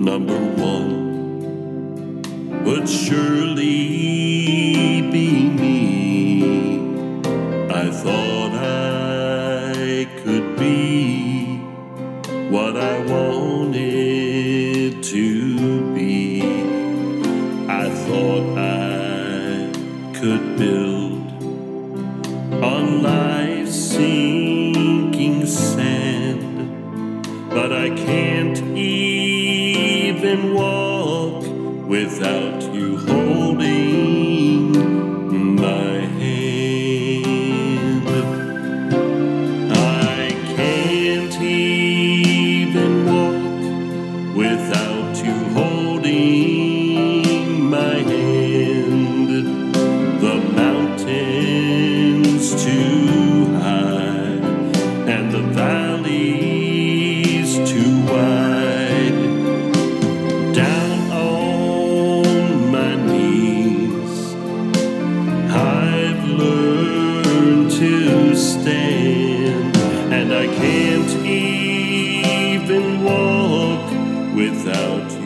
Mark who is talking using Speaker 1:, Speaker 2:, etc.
Speaker 1: number one would surely be me. I thought I could be what I wanted to be. I thought I could build on life's sinking sand, but I can't even walk without you holding my hand. I can't even walk without you holding my hand. The mountains too high and the valleys too wide. Down on my knees, I've learned to stand, and I can't even walk without